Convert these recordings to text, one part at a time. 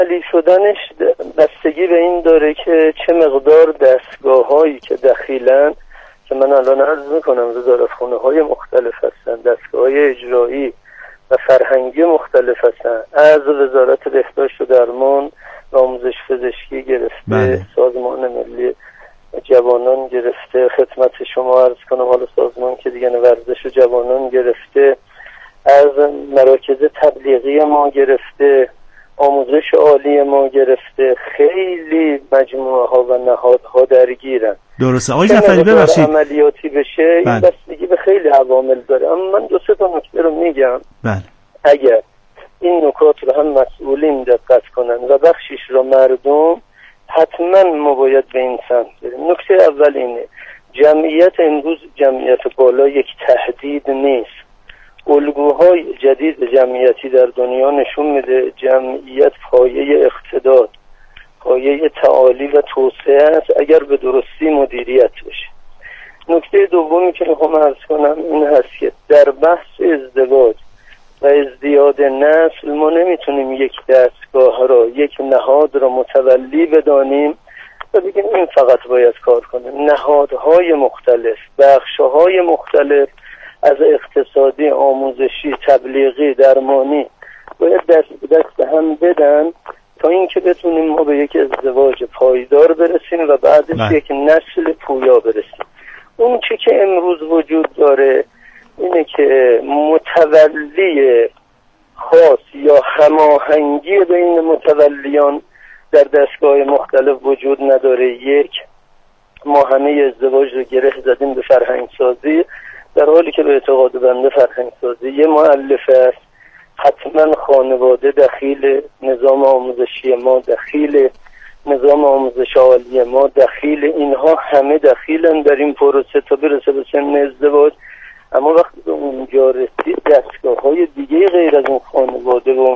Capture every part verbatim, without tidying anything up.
عملی شدنش بستگی به این داره که چه مقدار دستگاه هایی که دخیلن، که من الان عرض میکنم وزارتخانه های مختلف هستن، دستگاه های اجرایی و فرهنگی مختلف هستن، از وزارت بهداشت و درمان و آموزش پزشکی گرفته بله. سازمان ملی جوانان گرفته، خدمت شما عرض کنم حالا سازمان که دیگه ورزش جوانان گرفته، از مراکز تبلیغی ما گرفته، آموزش عالی ما گرفته، خیلی مجموعه ها و نهادها درگیرن. درسته. آقای جعفری ببخشید عملیاتی بشه بله. این بستگی به خیلی عوامل داره، اما من دو سه تا نکته رو میگم. بله. اگر این نکات رو هم مسئولین دقت کنن و بخشیش رو مردم، حتما ما باید به این سمت بریم. نکته اول اینه، جمعیت امروز جمعیت بالا یک تهدید نیست. الگوهای جدید جمعیتی در دنیا نشون میده جمعیت پایه اقتدار، پایه تعالی و توسعه است اگر به درستی مدیریت بشه. نکته دومی که میخوام عرض کنم این هست که در بحث ازدواج و ازدیاد نسل ما نمیتونیم یک دستگاه را، یک نهاد را متولی بدانیم و بگیم این فقط باید کار کنه. نهادهای مختلف، بخشهای مختلف از اقتصادی، آموزشی، تبلیغی، درمانی باید دست به دست هم بدن تا اینکه بتونیم ما به یک ازدواج پایدار برسیم و بعدش نه. یک نسل پویا برسیم. اون چی که امروز وجود داره اینه که متولی خاص یا هماهنگی بین متولیان در دستگاه مختلف وجود نداره. یک، ما همه ازدواج رو گره زدیم به فرهنگ سازی، در حالی که به اعتقاد بنده فرهنگ سازی یه مؤلفه است. حتما خانواده دخیل، نظام آموزشی ما دخیل، نظام آموزش عالی ما دخیل، اینها همه دخیلن در این پروسه تا برسه به سن ازدواج. اما وقتی به اونجا رسید دستگاه های دیگه غیر از اون خانواده و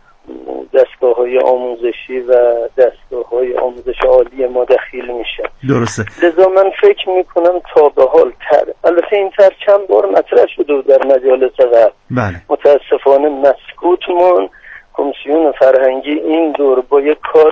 دستگاه های آموزشی و دستگاه های آموزش عالی ما دخیل میشه. درسته. لذا من فکر میکنم تا به حال تر، البته این تر چند بار مطرح شده در مجالس قبل، بله. متاسفانه مسکوت مون. کمیسیون فرهنگی این دور با یک کار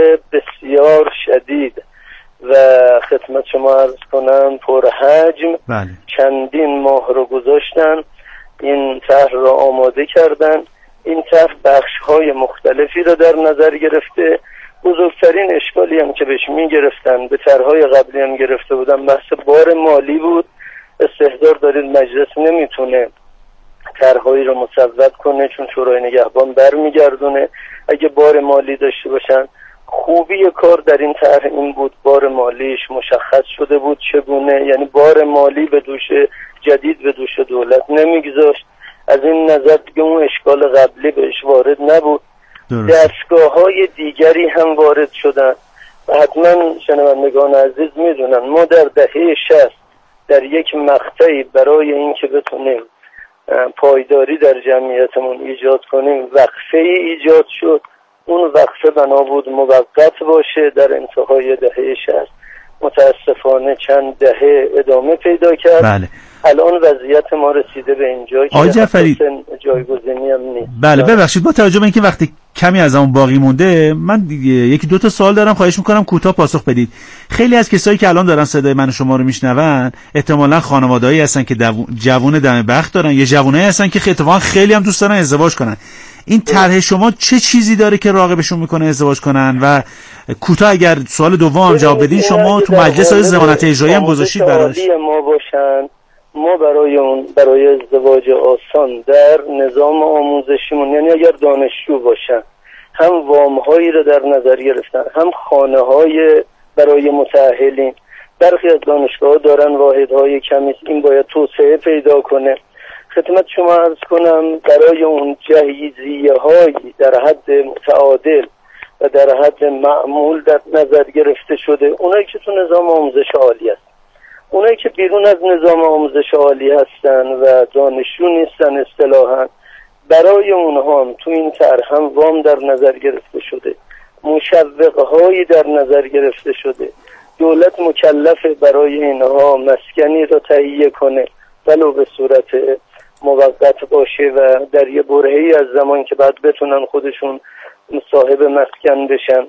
بسیار شدید و خدمت شما عرض کنم پرحجم بله. چندین ماه رو گذاشتن، این طرح را آماده کردن. این طرح بخش‌های مختلفی را در نظر گرفته. بزرگترین اشکالی هم که بهش می‌گرفتن، به طرح‌های قبلی هم گرفته بودن، بحث بار مالی بود. استحضار دارید مجلس نمیتونه طرح‌هایی رو مصوب کنه چون شورای نگهبان برمیگردونه. اگه بار مالی داشته باشن، خوبی کار در این طرح این بود بار مالیش مشخص شده بود چگونه، یعنی بار مالی به دوش جدید به دوش دولت نمیگذاشت. از این نظر دیگه اون اشکال قبلی بهش وارد نبود. دستگاه‌های دیگری هم وارد شدن و حتما شنوندگان عزیز میدونن ما در دهه شصت در یک مقطعی برای اینکه بتونیم پایداری در جمعیتمون ایجاد کنیم وقفه ای ایجاد شد. اون وقفه بنا بود موقت باشه. در انتهای دهه شصت متاسفانه چند دهه ادامه پیدا کرد. بله. الان وضعیت ما رسیده به اینجا که جعفری جایگزینی هم نیست. بله ببخشید با توجه به اینکه وقتی کمی از اون باقی مونده، من یکی دو تا سوال دارم، خواهش میکنم کوتاه پاسخ بدید. خیلی از کسایی که الان دارن صدای من و شما رو میشنون احتمالاً خانواده‌ای هستن که جوون دم بخت دارن، یا جوونایی هستن که اتفاقا خیلی هم دوست دارن ازدواج کنن. این طرح شما چه چیزی داره که راغبشون میکنه ازدواج کنن؟ و کوتاه اگر سوال دوم جواب بدین، شما تو مجلس های ضمانت اجرایی هم گذاشتید براش. ما باشن ما برای اون برای ازدواج آسان در نظام آموزشیمون، یعنی اگر دانشجو باشن، هم وام‌هایی رو در نظر گرفتن، هم خانه‌های برای متأهلین. برخی از دانشگاه‌ها دارن واحدهای کمی، این باید توسعه پیدا کنه. خدمت شما عرض کنم برای اون جهیزیه‌هایی در حد متعادل و در حد معمول در نظر گرفته شده، اونایی که تو نظام آموزش عالی هست، اونایی که بیرون از نظام آموزش عالی هستن و دانشجو نیستن اصطلاحاً، برای اونها هم تو این طرح هم وام در نظر گرفته شده، مشوق‌هایی در نظر گرفته شده. دولت مکلفه برای اینها مسکنی رو تهیه کنه، ولو به صورت موقت باشه و در یه برهه‌ای از زمان که بعد بتونن خودشون صاحب مسکن بشن.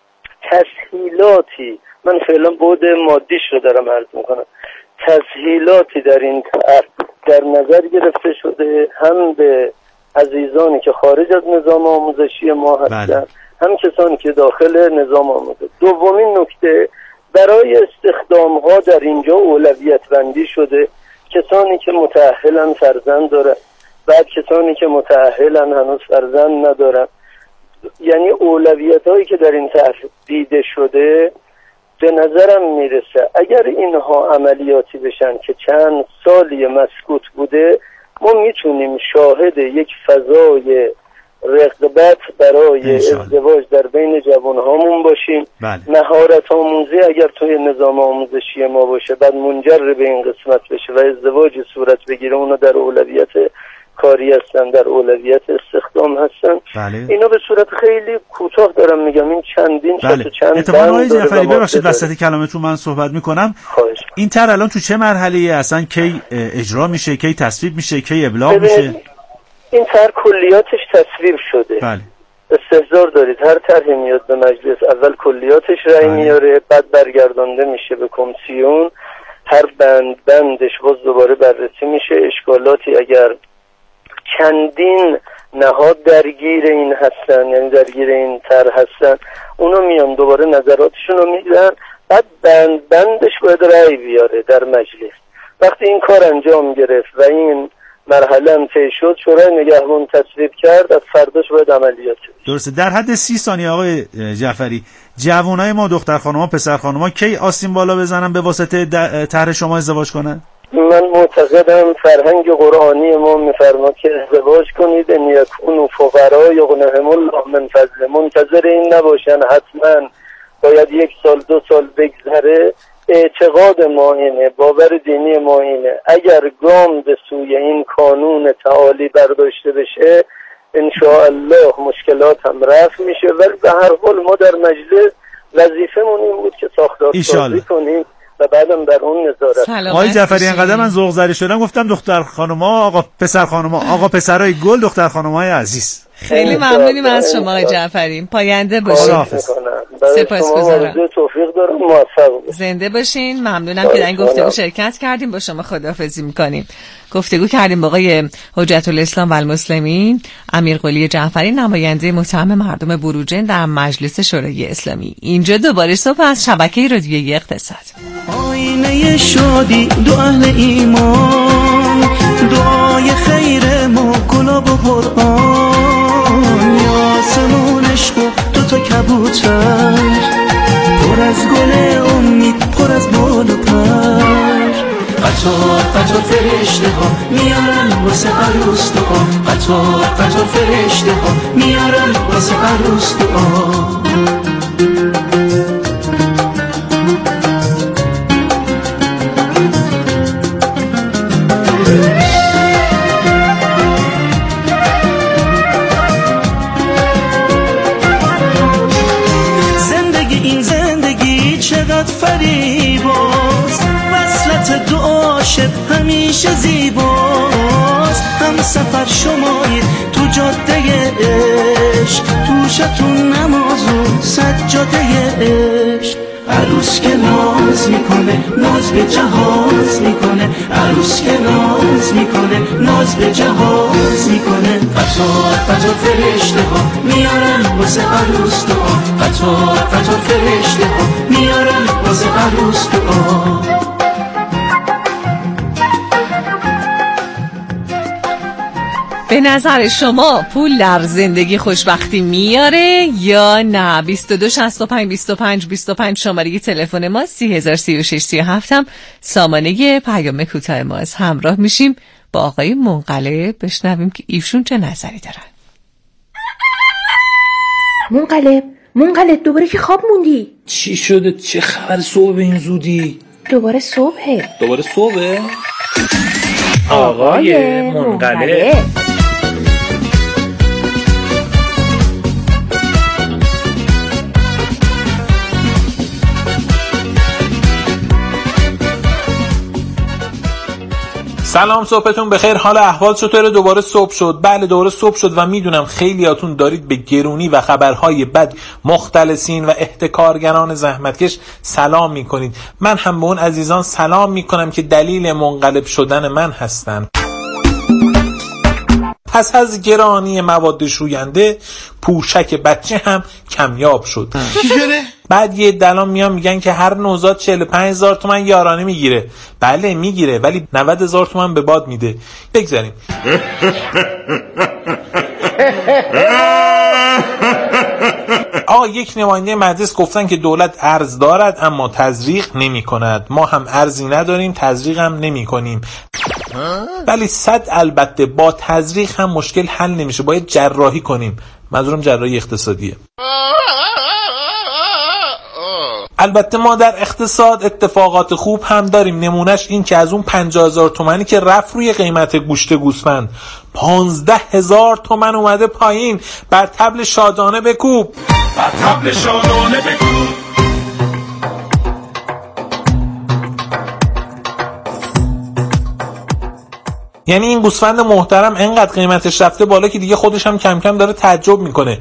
تسهیلاتی، من فعلا بود مادیش رو دارم عرض میکنم، تسهیلاتی در این طرح در نظر گرفته شده، هم به عزیزانی که خارج از نظام آموزشی ما هستن بله. هم کسانی که داخل نظام آموزش. دومین نکته، برای استخدام ها در اینجا اولویت بندی شده، کسانی که متأهلن فرزند دارن، بعد کسانی که متأهلن هنوز فرزند ندارن. یعنی اولویت هایی که در این طرح دیده شده به نظرم میرسه اگر اینها عملیاتی بشن که چند سالی مسکوت بوده، ما میتونیم شاهد یک فضای رغبت برای ازدواج در بین جوانهامون باشیم. بله. مهارت آموزی اگر توی نظام آموزشی ما باشه، بعد منجر به این قسمت بشه و ازدواجی صورت بگیره، اونا در اولویت کاری هستن، در اولویت استخدام هستن. بله. اینا به صورت خیلی کوتاه دارم میگم، این چندین بله. چند چند اتفاقا آقای جعفری ببخشید وسط کلامتون من صحبت میکنم، این طرح الان تو چه مرحله‌ای اصلا کی اجرا میشه، کی تصویب میشه، کی ابلاغ میشه؟ این طرح کلیاتش تصویب شده. بله. استحضار دارید هر طرحی میاد به مجلس اول کلیاتش رأی بله. میاره، بعد برگردانده میشه به کمیسیون، هر بند بندش باز دوباره بررسی میشه. اشکالاتی اگر چندین نهاد درگیر این هستن، یعنی درگیر این طرح هستن، اونا میان دوباره نظراتشون رو میدن، بعد بند بندش باید رأی بیاره در مجلس. وقتی این کار انجام گرفت و این مرحله هم طی شد، شورای نگهبان تصویب کرد، از فرداش باید عملیات شد. درسته. در حد سی ثانیه آقای جعفری، جوانای ما، دختر خانوما، پسر خانوما کی آسین بالا بزنن به واسطه طرح شما ازدواج کنن؟ من معتقدم فرهنگ قرآنی ما میفرما که ازدواج کنید ان یکونوا فقراء یغنیهم الله من فضله. منتظر این نباشن حتما باید یک سال دو سال بگذره. اعتقاد ما اینه، باور دینی ما اینه، اگر گام به سوی این قانون تعالی برداشته بشه ان شاء الله مشکلات هم رفع میشه. ولی به هر حال ما در مجلس وظیفمون این بود که ساختارسازی کنیم و بعدم در اون نظارت. آقای جعفری انقدر من ذوق زده شدم گفتم دختر خانوما، آقا پسر خانوما، آقا پسرای گل، دختر خانومای عزیز. خیلی ممنونیم از شما آقای جعفری. پاینده باشین. سپاسگزارم. توفیق دارم، موفق باشین. زنده باشین. ممنونم که در این گفتگو شرکت کردیم. با شما خداحافظی می‌کنیم. گفتگو کردیم با آقای حجت الاسلام و المسلمین امیرقلی جعفری، نماینده متهم مردم بروجرد در مجلس شورای اسلامی. اینجا دوباره صبح از شبکه رادیویی اقتصاد. آینه شادی دو اهل ایمان، دعای خیر ما گلاب و قرآن، آسمون عشق و دو تا کبوتر، پر از گل امید، پر از بال و پر. قطار قطار فرشته ها میارن واسه عروس دعا، قطار قطار فرشته ها میارن واسه عروس دعا. زندگی این زندگی چقدر فریباست، وصلت دو عاشق همیشه زیباست. هم سفر شمایید تو جاده عشق، توشتون نماز و سجاده عشق. عروس که ناز میکنه ناز به جهاز میکنه، عروس که ناز میکنه ناز به جهاز میکنه. قطار قطار فرشته ها میارن واسه عروس دعا، قطار قطار فرشته ها میارن واسه عروس دعا. به نظر شما پول در زندگی خوشبختی میاره یا نه؟ بیست و دو شصت و پنج بیست و پنج بیست و پنج شماره تلفن ما، سی هزار سی و شش سی و هفت هم سامانه پیام کوتاه ماست. همراه میشیم با آقای منقلب، بشنویم که ایشون چه نظری دارن. منقلب منقلب دوباره که خواب موندی؟ چی شده؟ چه خبر صبح به این زودی؟ دوباره صبحه. دوباره صبحه؟ آقای منقلب. سلام، صبحتون بخیر. حال احوال چطوره؟ دوباره صبح شد. بله دوباره صبح شد و میدونم خیلیاتون دارید به گرونی و خبرهای بد مختلسین و احتکارگران زحمتکش سلام میکنید. من هم به اون عزیزان سلام میکنم که دلیل منقلب شدن من هستن. پس از گرانی مواد شوینده پوشک بچه هم کمیاب شد. چی شده؟ بعد یه دلان میان میگن که هر نوزاد چهل و پنج هزار تومان یارانه میگیره. بله میگیره، ولی نود هزار تومان به باد میده. بگذاریم. آقا یک نماینده مجلس گفتن که دولت ارز دارد اما تزریق نمی کند. ما هم ارزی نداریم، تزریق هم نمی کنیم. ولی صد البته با تزریق هم مشکل حل نمیشه، باید جراحی کنیم. منظورم جراحی اقتصادیه. البته ما در اقتصاد اتفاقات خوب هم داریم. نمونش این که از اون پنجاه هزار تومانی که رفت روی قیمت گوشت گوسفند پانزده هزار تومن اومده پایین. بر طبل شادانه بکوب، بر طبل شادانه بکوب. یعنی این گوسفند محترم انقدر قیمتش رفته بالا که دیگه خودش هم کم کم داره تعجب میکنه.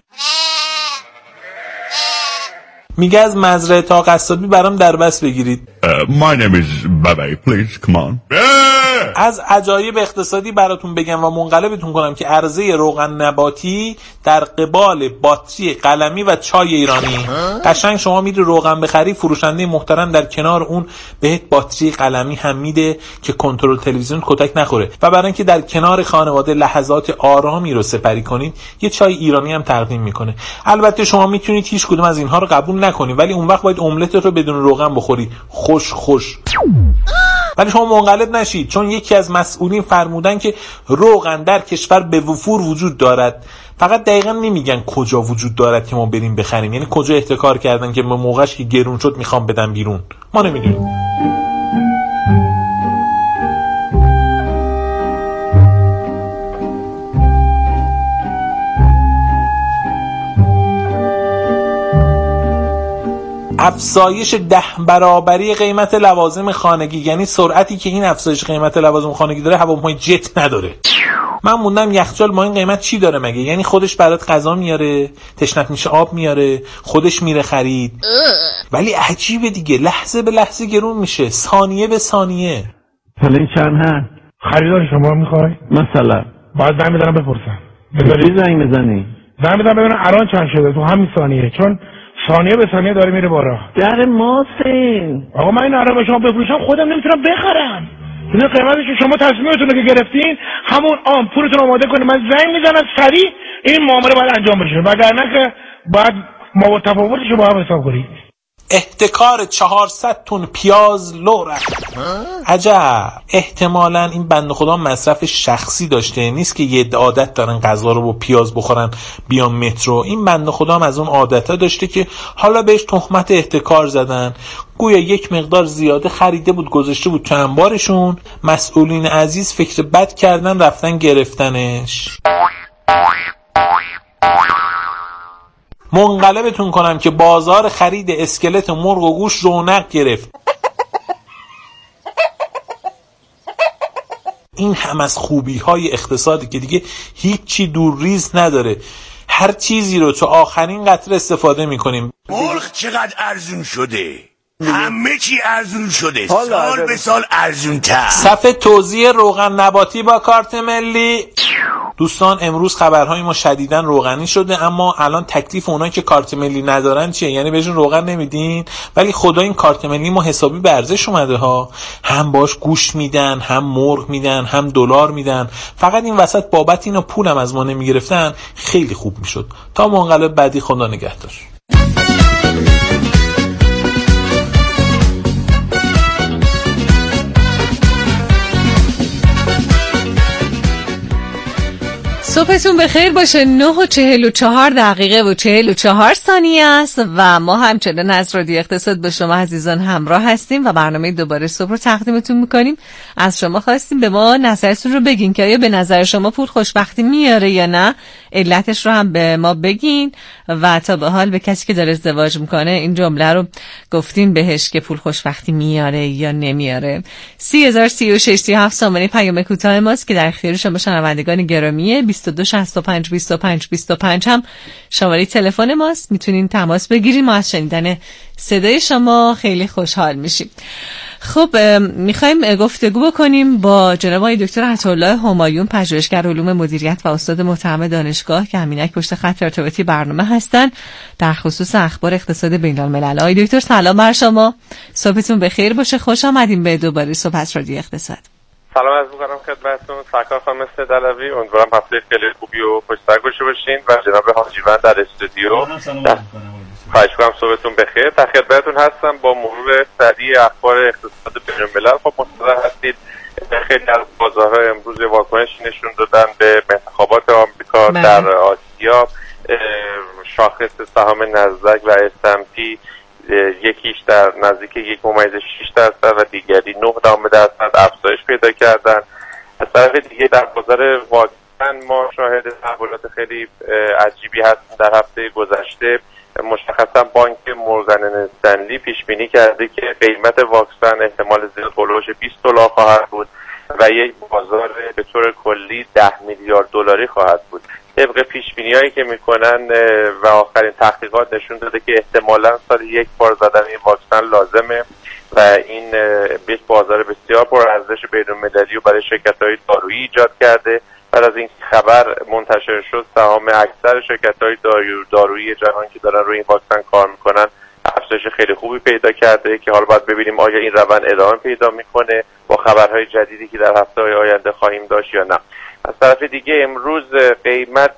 میگه از مزرعه تا قصابی برام دربست بگیرید. uh, My name is Baba, please come on. از عجایب اقتصادی براتون بگم و منقلبتون کنم که عرضه روغن نباتی در قبال باتری قلمی و چای ایرانی. قشنگ شما میری روغن بخری، فروشنده محترم در کنار اون بهت باتری قلمی هم میده که کنترل تلویزیون کتک نخوره. و برای اینکه در کنار خانواده لحظات آرامی رو سپری کنید، یه چای ایرانی هم تقدیم میکنه. البته شما میتونید هیچ کدوم از اینها رو قبول نکنید، ولی اون وقت باید املت رو بدون روغن بخوری. خوش خوش. ولی شما منقلب نشید، چون یکی از مسئولین فرمودن که روغن در کشور به وفور وجود دارد، فقط دقیقا نمیگن کجا وجود دارد که ما بریم بخریم. یعنی کجا احتکار کردن که به موقعش که گرون شد میخوام بدن بیرون، ما نمیدونیم. افزایش ده برابری قیمت لوازم خانگی، یعنی سرعتی که این افزایش قیمت لوازم خانگی داره هواپیمای جت نداره. من موندم یخچال با این قیمت چی داره مگه؟ یعنی خودش برات غذا میاره، تشنت میشه آب میاره، خودش میره خرید. ولی عجیبه دیگه، لحظه به لحظه گرون میشه، ثانیه به ثانیه. حالا این چند هست؟ خریدار شما میخوای؟ مثلا باید زنگ بزنم بپرسم. بذاری زنگ بزنی؟ زنگ بزنم ببینم الان چند شده تو همین ثانیه، چون ثانیه به ثانیه داره میره بالا. در ماسین آقا من این الان به شما بفروشم خودم نمیتونم بخرم. این قیمتش شما تصمیمتون رو که گرفتین همون آمپولتون آماده کنید، من زنگ میزنم سریع این معامله باید انجام بشه، وگرنه که باید ما تفاوتش رو با هم حساب کنید. احتکار چهارصد تن پیاز لو رفت. عجب، احتمالاً این بنده خدا مصرف شخصی داشته، نیست که یه عادت دارن غذا رو با پیاز بخورن بیان مترو. این بنده خدا هم از اون عادتها داشته که حالا بهش تهمت احتکار زدن. گویا یک مقدار زیاده خریده بود گذاشته بود تو انبارشون، مسئولین عزیز فکر بد کردن رفتن گرفتنش. منقلبتون کنم که بازار خرید اسکلت مرغ و گوش رونق گرفت. این هم از خوبی های اقتصادی که دیگه هیچی دور ریز نداره، هر چیزی رو تو آخرین قطره استفاده میکنیم. مرغ چقدر ارزون شده، همه چی ارزون شده، سال به سال ارزون تر. صفحه توزیع روغن نباتی با کارت ملی. دوستان امروز خبرهای ما شدیداً روغنی شده، اما الان تکلیف اونایی که کارت ملی ندارن چیه؟ یعنی بهشون روغن نمیدین؟ ولی خدا این کارت ملی ما حسابی به ارزش اومده ها، هم باش گوشت میدن، هم مرغ میدن، هم دلار میدن. فقط این وسط بابت اینا پولم از ما نمیگرفتن خیلی خوب میشد. تا منقلب بعدی خدا نگهدار. صبحتون بخیر باشه. نه و چهل و چهار دقیقه و چهل و چهار ثانیه است و ما همچنان از رادیو اقتصاد با شما عزیزان همراه هستیم و برنامه دوباره صبح رو تقدیمتون میکنیم. از شما خواستیم به ما نظرتون رو بگین که آیا به نظر شما پول خوشبختی میاره یا نه، علتش رو هم به ما بگین و تا به حال به کسی که داره ازدواج میکنه این جمله رو گفتین بهش که پول خوشبختی میاره یا نمیاره. سی هزار سی و شش سی و هفت سامانه پیام کوتاه ماست که در اختیار شما شنوندگان گرامیه. بیست و دو شصت و پنج بیست و پنج بیست و پنج هم شماره تلفن ماست، میتونین تماس بگیریم. ما از شنیدن صدای شما خیلی خوشحال میشیم. خب میخوایم گفتگو بکنیم با جناب آقای دکتر عطاالله همایون، پژوهشگر علوم مدیریت و استاد متهم دانشگاه که همینک پشت خط ارتباطی برنامه هستن در خصوص اخبار اقتصاد بین الملل. آقای دکتر سلام بر شما، صبحتون بخیر باشه. خوش آمدیم به دوباره صبح رادیو اقتصاد. سلام عرض می‌کنم خدمتتون. سرکار خانم سدلوی، امیدوارم هفته خیلی خوبی و خوش‌سر گذشته باشین و جناب حاجیوند در استودیو. خواهش می‌کنم صبحتون بخیر. در خدمتتون هستم با مرور سریع اخبار اقتصاد بین الملل. خب مطلع هستید خیلی از بازارها امروز واکنش نشون دادن به انتخابات آمریکا در آسیا. شاخص سهام نزدک و اس ام پی یکیش در نزدیک یک ممیز شش درصد و دیگری نه دهم درصد افزایش پیدا کردن. از طرف دیگه در بازار واکسن ما شاهد تحولات خیلی عجیبی هستیم. در هفته گذشته مشخصا بانک مورگان استنلی پیش بینی کرده که قیمت واکسن احتمال زیاد هولوش بیست دلار خواهد بود و یک بازار به طور کلی ده میلیارد دلاری خواهد بود. طبق پیش بینی‌هایی که میکنن و آخرین تحقیقات نشون داده که احتمالاً سال یک بار زدن این واکسن لازمه و این یک بازار بسیار پر ارزش بین‌المللی رو برای شرکت‌های دارویی ایجاد کرده. بعد از این خبر منتشر شد سهام اکثر شرکت‌های دارویی جهان که دارن روی این واکسن کار میکنن افزایش خیلی خوبی پیدا کرده که حالا باید ببینیم آیا این روند ادامه پیدا میکنه با خبرهای جدیدی که در هفته‌های آینده خواهیم داشت یا نه. از طرف دیگه امروز قیمت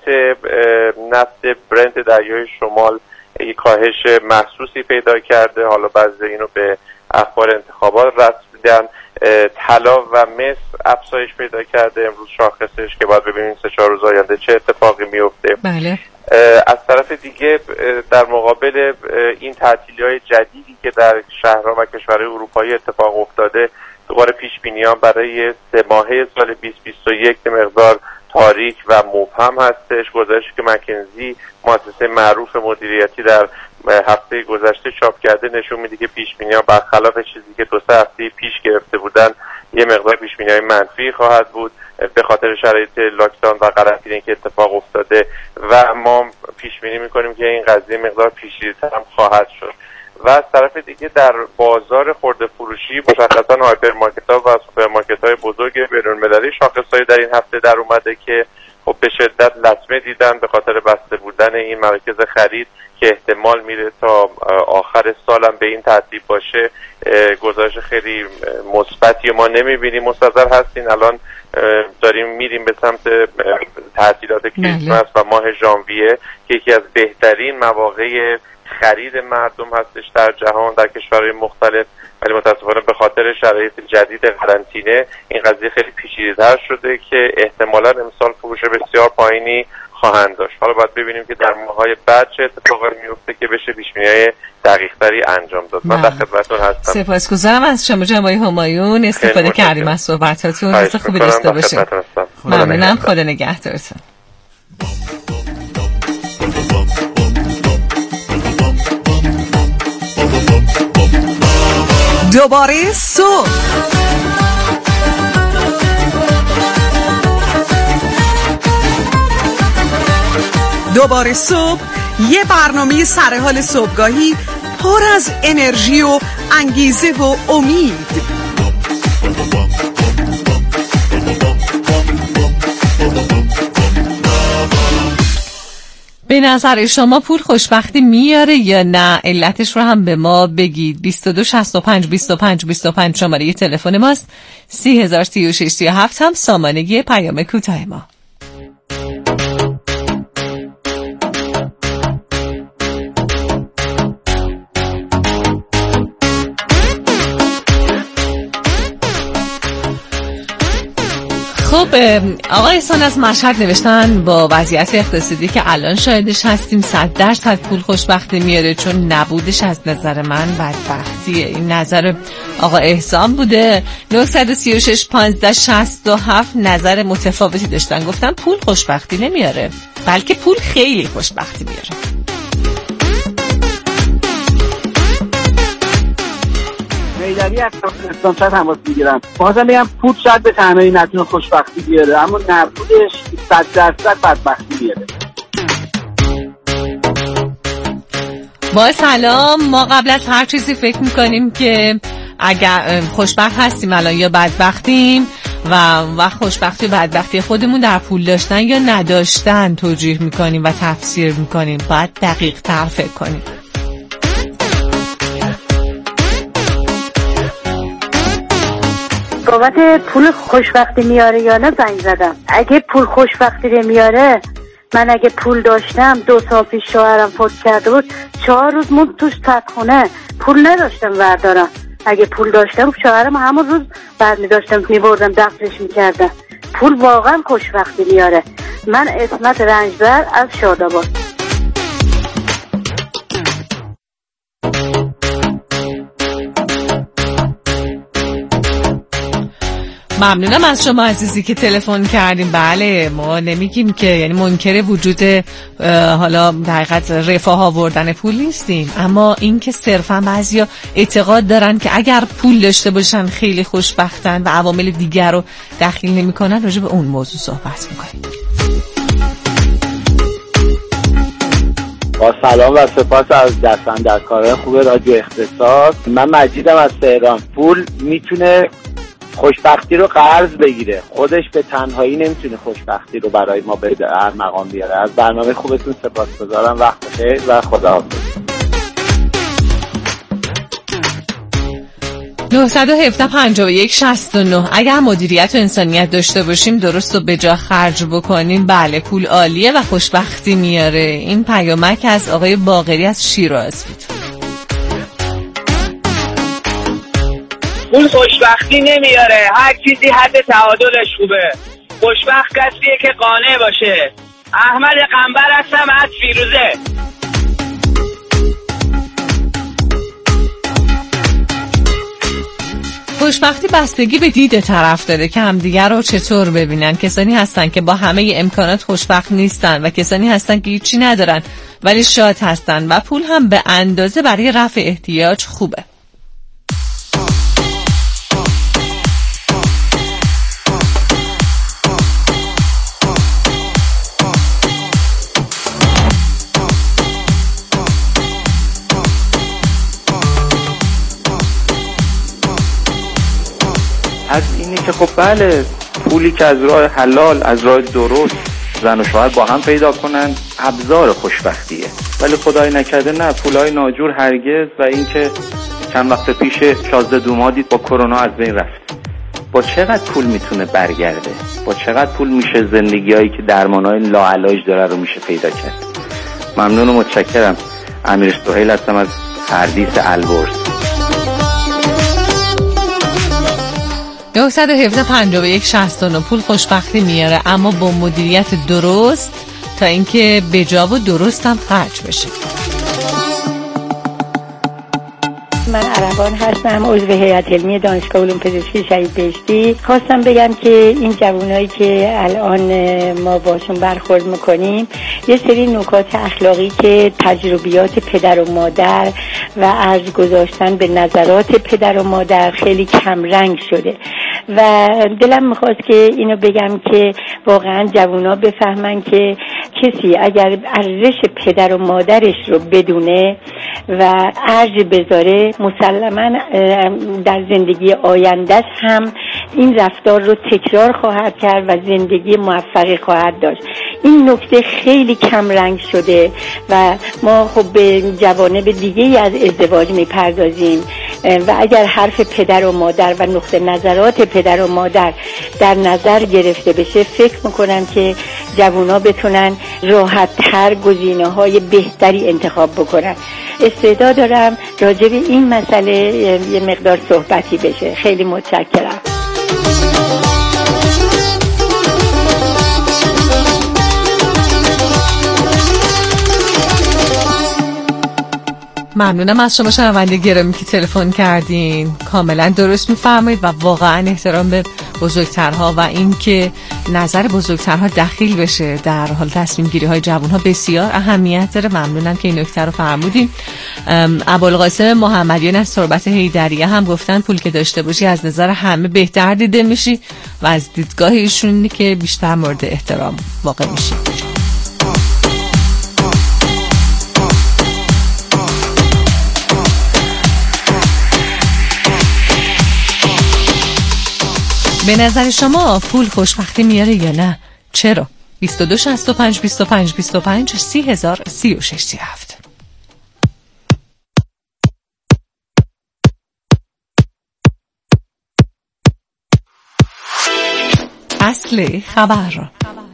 نفت برنت دریای شمال یک کاهش محسوسی پیدا کرده. حالا بعضی اینو به اخبار انتخابات رسیدن. طلا و مس افزایش پیدا کرده امروز شاخصش که باید ببینیم سه چهار روز آینده چه اتفاقی میفته. بله. از طرف دیگه در مقابل این تعطیلی‌های جدیدی که در شهرها و کشورهای اروپایی اتفاق افتاده دوباره پیش بینیان برای سه ماهه سال بیست بیست و یک مقدار تاریک و مبهم هستش. گزارشی که مکنزی مؤسسه معروف مدیریتی در هفته گذشته چاپ کرده نشون میده که پیش بینیان برخلاف چیزی که دو سه هفته پیش گرفته بودن یه مقدار پیش بینی‌های منفی خواهد بود به خاطر شرایط لاکداون و قرنطینه که اتفاق افتاده و ما پیش بینی میکنیم که این قضیه مقدار پیچیده‌تر هم خواهد شد. و از طرف دیگه در بازار خرده فروشی مشخصا هایپرمارکت‌ها و سوپرمارکت‌های بزرگ بین‌المللی شاخص‌هایی در این هفته در اومده که خب به شدت لطمه دیدن به خاطر بسته بودن این مراکز خرید که احتمال میره تا آخر سالم به این ترتیب باشه. گزارش خیلی مثبتی ما نمیبینیم. منتظر هستین الان داریم میریم به سمت تعطیلات کریسمس و ماه ژانویه که یکی از بهترین مواقع خرید مردم هستش در جهان در کشورهای مختلف، ولی متاسفانه به خاطر شرایط جدید قرنطینه این قضیه خیلی پیچیده‌تر شده که احتمالاً امسال فروش بسیار پایینی خواهند داشت. حالا باید ببینیم که در ماه‌های بعد چه اتفاقی میفته که بشه پیش‌بینی‌های دقیق‌تری انجام داد. من در خدمتتون هستم. سپاسگزارم از شما جناب همایون، استفاده کردیم از صحبتاتون. روز خوبی داشته باشید. ممنونم. خدا نگهدارتون. دوباره صبح دوباره صبح یه برنامه سرحال صبحگاهی پر از انرژی و انگیزه و امید. به نظر شما پول خوشبختی میاره یا نه؟ علتش رو هم به ما بگید. بیست و دو شصت و پنج بیست و پنج بیست و پنج شماره تلفن ماست. سی هزار سی و شش سی و هفت هم سامانه پیام کوتاه ما. خب آقای احسان از مشهد نوشتن با وضعیت اقتصادی که الان شاهدش هستیم صد درصد پول خوشبختی میاره، چون نبودش از نظر من بدبختیه. این نظر آقا احسان بوده. نه سه شش پانزده شصت و هفت نظر متفاوتی داشتن، گفتن پول خوشبختی نمیاره بلکه پول خیلی خوشبختی میاره. میدانی اقتصاد شاید تماس میگیرم بازم بگم پول شاید به تنهایی نتونه خوشبختی بیاره، اما نبودش صد درصد بدبختی بیاره. با سلام، ما قبل از هر چیزی فکر میکنیم که اگر خوشبخت هستیم الان یا بدبختیم و و خوشبختی و بدبختی خودمون در پول داشتن یا نداشتن توجیه میکنیم و تفسیر میکنیم. باید دقیق تر فکر کنیم. بابت پول خوشبختی میاره یا نه زنگ زدم. اگه پول خوشبختی رو میاره، من اگه پول داشتم دو سال پیش شوهرم فوت کرده بود، چهار روز موند توش تدخونه، پول نداشتم بردارم. اگه پول داشتم شوهرم همون روز برمی داشتم میبردم دفنش میکردم. پول واقعا خوشبختی میاره. من اسمت رنجبر از شاداباد. ممنونم از شما عزیزی که تلفن کردیم. بله ما نمیگیم که یعنی منکر وجود حالا در حقیقت رفاه آوردن پول نیستیم، اما این که صرفا بعضیا اعتقاد دارن که اگر پول داشته باشن خیلی خوشبختن و عوامل دیگر رو دخیل نمیکنن، راجع به اون موضوع صحبت میکنیم. با سلام و سپاس از دستن در کارهای خوب رادیو اقتصاد. من مجیدم از تهران. پول میتونه خوشبختی رو قرض بگیره، خودش به تنهایی نمیتونه خوشبختی رو برای ما به هر مقام بیاره. از برنامه خوبتون سپاسگزارم. وقت بخیر و خداحافظ. نه یک هفت پنج یک شصت و نه. اگر مدیریت و انسانیت داشته باشیم، درست و به جا خرج بکنیم، بله پول عالیه و خوشبختی میاره. این پیامک از آقای باقری از شیراز بود. پول خوشبختی نمیاره، هر چیزی حد تعادلش خوبه. خوشبخت کسیه که قانع باشه. احمد قنبر هستم از فیروزه. خوشبختی بستگی به دید طرف داره که همدیگر رو چطور ببینن. کسانی هستن که با همه امکانات خوشبخت نیستن و کسانی هستن که هیچی ندارن ولی شاد هستن و پول هم به اندازه برای رفع احتیاج خوبه. از اینی که خب بله پولی که از راه حلال، از راه درست زن و شوهر با هم پیدا کنن ابزار خوشبختیه، ولی خدای نکرده نه، پولای ناجور هرگز. و اینکه چند وقت پیش شازده دوما دید با کرونا از بین رفت. با چقدر پول میتونه برگرده؟ با چقدر پول میشه زندگیایی که درمانای لاعلاج داره رو میشه پیدا کرد؟ ممنون و متشکرم. امیر سهیل هستم از پردیس البرز. نه یک هفت پنج یک شصت و نه. پول خوشبختی میاره اما با مدیریت درست تا اینکه بجا و درست هم خرج بشه. من عربان هستم، عضو هیئت علمی دانشگاه علوم پزشکی شهید بهشتی. خواستم بگم که این جوانایی که الان ما باشون برخورد میکنیم یه سری نکات اخلاقی که تجربیات پدر و مادر و عرض گذاشتن به نظرات پدر و مادر خیلی کم رنگ شده و دلم میخواست که اینو بگم که واقعا جوانا بفهمن که کسی اگر ارزش پدر و مادرش رو بدونه و ارج بذاره، مسلماً در زندگی آیندهش هم این رفتار رو تکرار خواهد کرد و زندگی موفقی خواهد داشت. این نکته خیلی کم رنگ شده و ما خب به جوانب دیگه‌ای از ازدواج میپردازیم و اگر حرف پدر و مادر و نقطه نظرات پدر و مادر در نظر گرفته بشه، فکر میکنم که جوانا بتونن راحت تر گزینه های بهتری انتخاب بکنن. استعداد دارم راجع به این مسئله یه مقدار صحبتی بشه. خیلی متشکرم. ممنونم از شما شنونده گرامی که تلفن کردین. کاملا درست میفرمایید و واقعا احترام به بزرگترها و اینکه نظر بزرگترها دخیل بشه در حال تصمیم گیری های جوانها بسیار اهمیت داره. ممنونم که این نکته رو فرمودین. ابوالقاسم محمدیان از تربت حیدریه هم گفتن پول که داشته باشی از نظر همه بهتر دیده میشی و از دیدگاه ایشون اینه که بیشتر مورد احترام واقع میشی. به نظر شما پول خوشبختی میاره یا نه؟ چرا؟ بیست و دو شصت و پنج بیست و پنج بیست و پنج سی هزار سی و شش سی هفت. اصل خبر.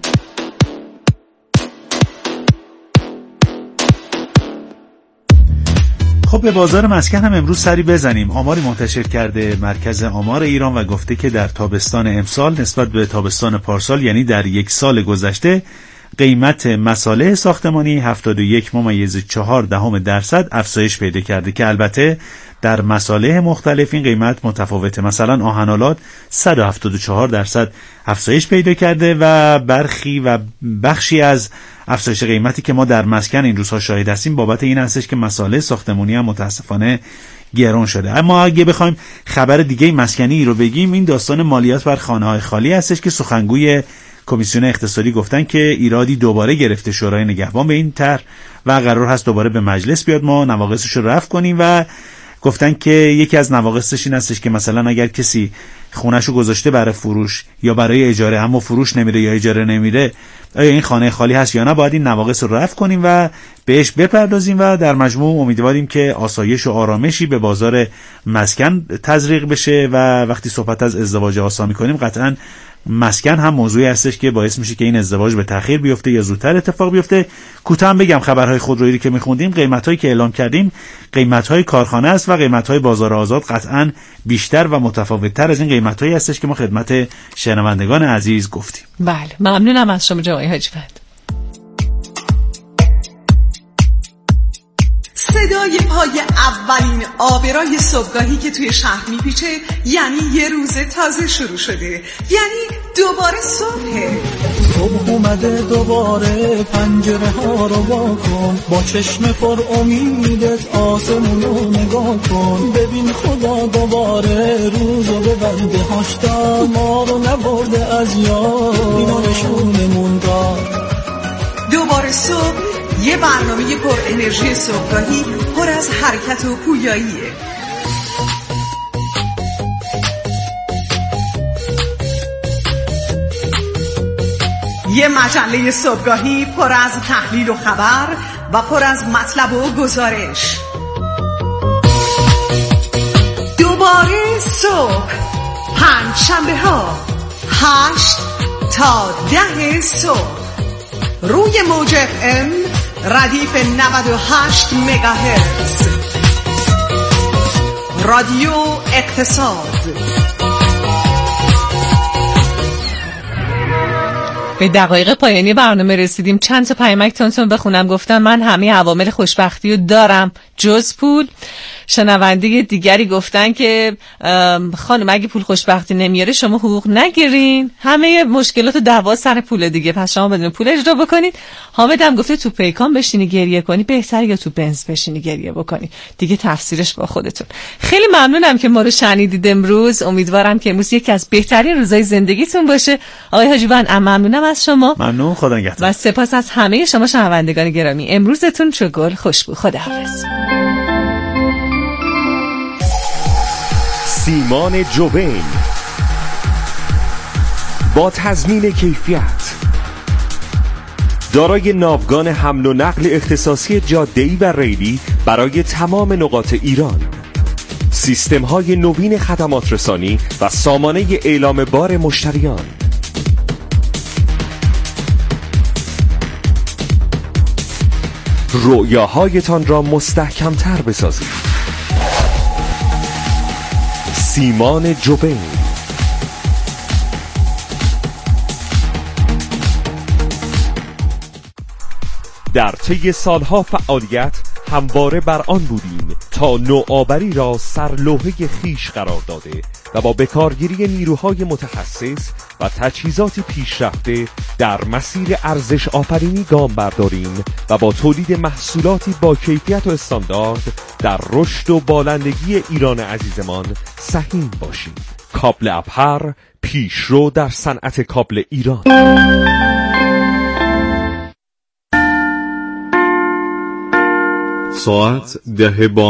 خب به بازار مسکن هم امروز سری بزنیم. آماری منتشر کرده مرکز آمار ایران و گفته که در تابستان امسال نسبت به تابستان پارسال یعنی در یک سال گذشته قیمت مصالح ساختمانی هفتاد و یک ممیز چهار دهم درصد افزایش پیدا کرده که البته در مصالح مختلف این قیمت متفاوته. مثلا آهن‌آلات صد و هفتاد و چهار درصد افزایش پیدا کرده و برخی و بخشی از افزایش قیمتی که ما در مسکن این روزها شاهد هستیم بابت این هستش که مصالح ساختمانی هم متاسفانه گران شده. اما اگه بخوایم خبر دیگه مسکنی رو بگیم، این داستان مالیات بر خانه‌های خالی هستش که سخنگوی کمیسیون اقتصادی گفتن که ایرادی دوباره گرفته شورای نگهبان به این طرح و قرار هست دوباره به مجلس بیاد ما نواقصش رو رفع کنیم و گفتن که یکی از نواقصش این هستش که مثلا اگر کسی خونه‌شو گذاشته برای فروش یا برای اجاره اما فروش نمیره یا اجاره نمیره، آیا این خانه خالی هست یا نه، باید این نواقص رو رفع کنیم و بهش بپردازیم و در مجموع امیدواریم که آسایش و آرامشی به بازار مسکن تزریق بشه و وقتی صحبت از ازدواج آسا می‌کنیم قطعاً مسکن هم موضوعی هستش که باعث میشه که این ازدواج به تأخیر بیفته یا زودتر اتفاق بیفته. کوتاه بگم خبرهای خودرویی که میخوندیم، قیمتایی که اعلام کردیم قیمتهای کارخانه است و قیمتهای بازار آزاد قطعاً بیشتر و متفاوت‌تر از این قیمتایی هستش که ما خدمت شنوندگان عزیز گفتیم. بله ممنونم از شما جناب حاجی‌فند. صدای پای اولین آبرای صبحگاهی که توی شهر میپیچه یعنی یه روز تازه شروع شده، یعنی دوباره صبحه. صبح اومده دوباره، پنجره ها رو وا کن، با چشم پر امیدت آسمون رو نگاه کن، ببین خدا دوباره روز رو ببنده هاشتا ما رو نبرده از یاد، اینو نشونمون داد. دوباره صبح یه برنامه پر انرژی صبحگاهی پر از حرکت و پویاییه. یه مجله صبحگاهی پر از تحلیل و خبر و پر از مطلب و گزارش. دوباره صبح، پنج شنبه ها هشت تا ده صبح روی موج اف ام ردیف نود و هشت مگاهرتز. رادیو اقتصاد. به دقایق پایانی برنامه رسیدیم. چند تا پیامک تونتون بخونم. گفتن من همه عوامل خوشبختی رو دارم جز پول. شنونده دیگری گفتن که خانم اگه پول خوشبختی نمیاره شما حقوق نگیرین، همه مشکلات و دعوا سر پول دیگه، پس شما بدون پول اجرا بکنید. حامد هم گفته تو پیکان بشینی گریه کنی بهتره یا تو بنز بشینی گریه بکنی، دیگه تفسیرش با خودتون. خیلی ممنونم که ما رو شنیدید امروز. امیدوارم که امروز یکی از بهترین روزای زندگیتون باشه. آقای حاجی‌وند ممنونم از شما. ممنون، خدا نگهدار. و سپاس از همه شما شنوندگان گرامی. امروزتون چو گل خوشبو. خداحافظ. سیمان جوبین با تضمین کیفیت، دارای ناوگان حمل و نقل اختصاصی جاده‌ای و ریلی برای تمام نقاط ایران، سیستم‌های نوین خدمات رسانی و سامانه اعلام بار مشتریان. رؤیاهایتان را مستحکم‌تر بسازید. سیمان جوبین. در طی سالها فعالیت همواره بر آن بودیم تا نوآوری را سرلوحه خیش قرار داده و با بکارگیری نیروهای متخصص و تجهیزات پیشرفته در مسیر ارزش آفرینی گام برداریم و با تولید محصولاتی با کیفیت و استاندارد در رشد و بالندگی ایران عزیزمان سهیم باشیم. کابل ابهر، پیشرو در صنعت کابل ایران. ساعت ده با